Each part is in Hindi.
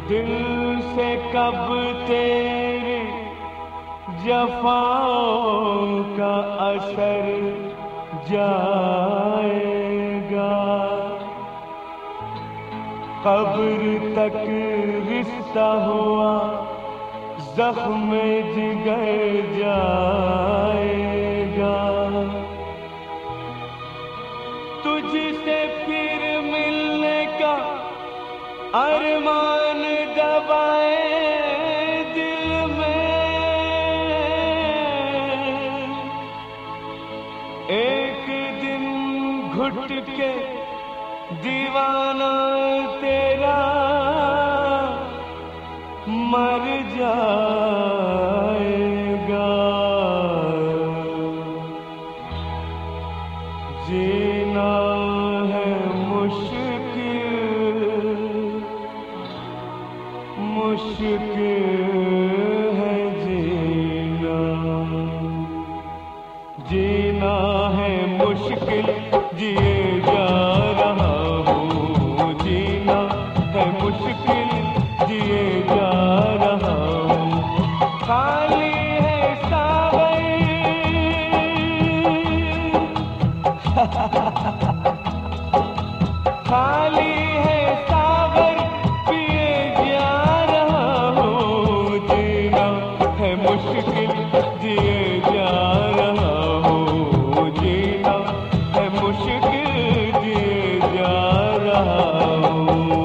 दिल से कब तेरी जफाओं का असर जाएगा। कब्र तक रिश्ता हुआ जख्म जिगर जाएगा। तुझसे फिर मिलने का अरमान दबाए दिल में। एक दिन घुट के दीवाना तेरा मर जाएगा। जीना है मुश्किल, मुश्किल है जीना। जीना है मुश्किल, जिए जा रहा हूँ। जीना है मुश्किल, जिए जा रहा हूँ। खाली है सागर खाली है सागर, पिए जा रहा हूँ। जीना है मुश्किल, जिए जा रहा हूँ। जीना है मुश्किल, जिए जा रहा हूँ।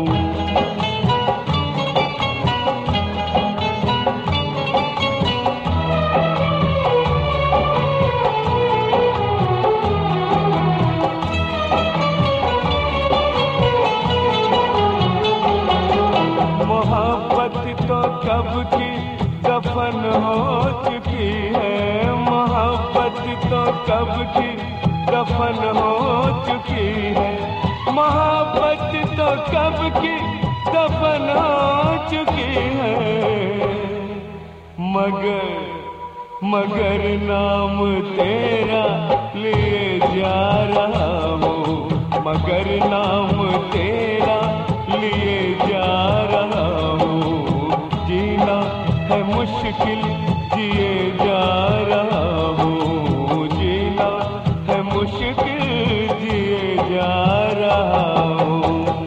मोहब्बत तो कब की दफन हो चुकी है। मोहब्बत तो कब की दफन हो चुकी है। मोहब्बत तो कब की दफन हो चुकी है। मगर नाम तेरा लिए जा रहा हूँ। मगर नाम तेरा लिए जा रहा हूँ। जीना है मुश्किल, जिए जा रहा हूँ। जीना है मुश्किल, जिए जा रहा हूँ।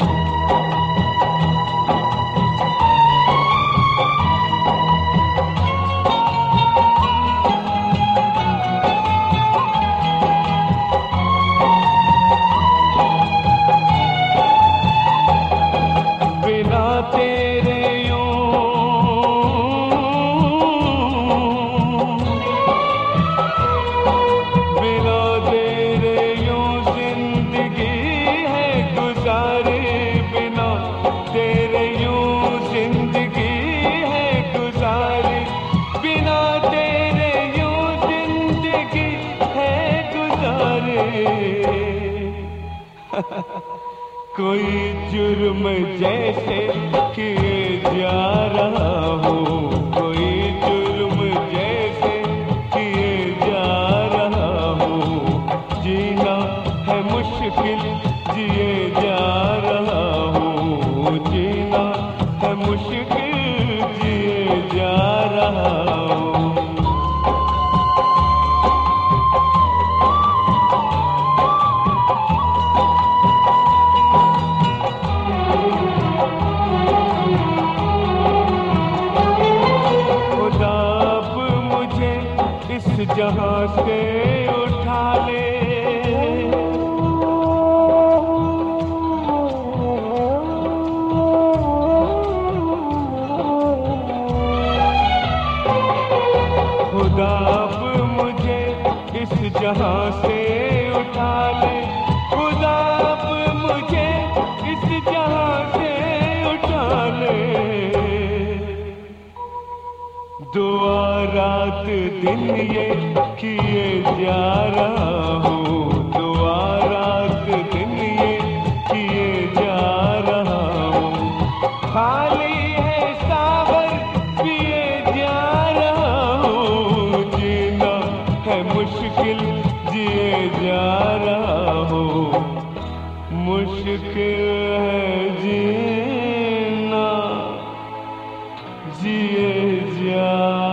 बिना तेरे बिना तेरे यूं जिंदगी है गुजारे। बिना तेरे यूं जिंदगी है गुजारे। बिना तेरे यूं जिंदगी है गुजारे। कोई जुर्म जैसे किए जा रहा हूँ। कोई जुर्म जैसे किए जा रहा हूँ। जीना है मुश्किल, जिए जा रहा हूँ। जीना है मुश्किल, जिए जा रहा हूँ। इस जहां से उठा ले। खुदा अब मुझे इस जहां से उठा ले। खुदा अब मुझे इस जहां से उठा ले। दुआ रात दिन ये किए जा रहा हूँ। दुआ रात दिन ये किए जा रहा हूँ। खाली है सावर, पिए जा रहा हूँ। जीना है मुश्किल, जिए जा रहा हूँ। मुश्किल है जीना जिए जा।